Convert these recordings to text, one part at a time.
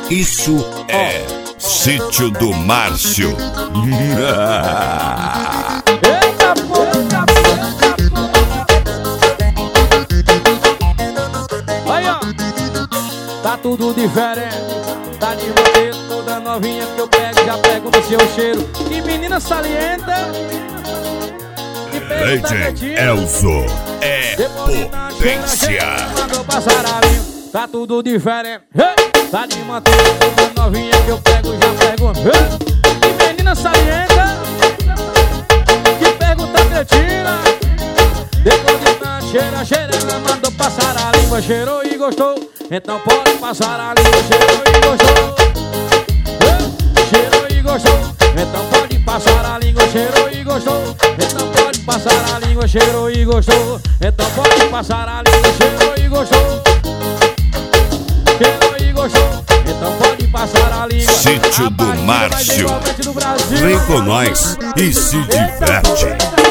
Isso é Sítio do Márcio. Eita porra! Aí ó, tá tudo diferente. Tá de você toda novinha que eu pego, já pego no seu cheiro. Que menina salienta. Que pega tá Legend Elzo é potência. Mandou passar a linha. Tá tudo diferente. Hey! Tá de manteiga toda novinha que eu pego, já pego. Hey! Que menina salienta. Que pergunta cretina. Depois de tanto cheira, ela mandou passar a língua. Cheirou e gostou, então pode passar a língua. Cheirou e gostou, cheirou e gostou, então pode passar a língua. Cheirou e gostou, então pode passar a língua. Cheirou e gostou, então pode passar a língua. Cheirou e gostou, cheirou e gostou, então pode passar a língua. Sítio do Márcio. Vem com nós e se diverte.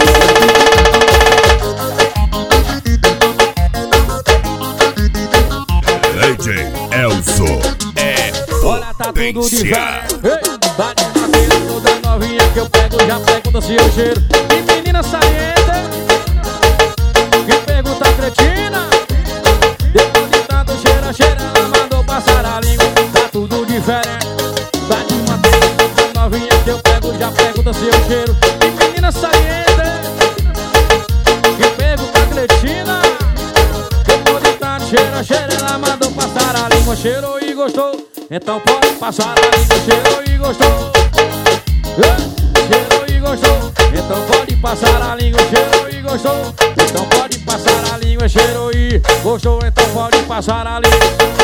Legend Elzo é potência. Tá de madeira toda novinha que eu pego, já pego do seu cheiro. Que menina salienta. Que pergunta cretina. Depois de tanto cheira, ela mandou passar a língua. Tá tudo diferente. Tá de madeira toda novinha que eu pego, já pego do seu cheiro. Que menina salienta. Que pergunta cretina. Depois de tanto cheira, ela mandou passar a língua. Cheirou e gostou, então pode passar a língua. Cheirou e gostou, cheirou e gostou, então pode passar a língua. Cheirou e gostou, então pode passar a língua. Cheirou e gostou, então pode passar a língua.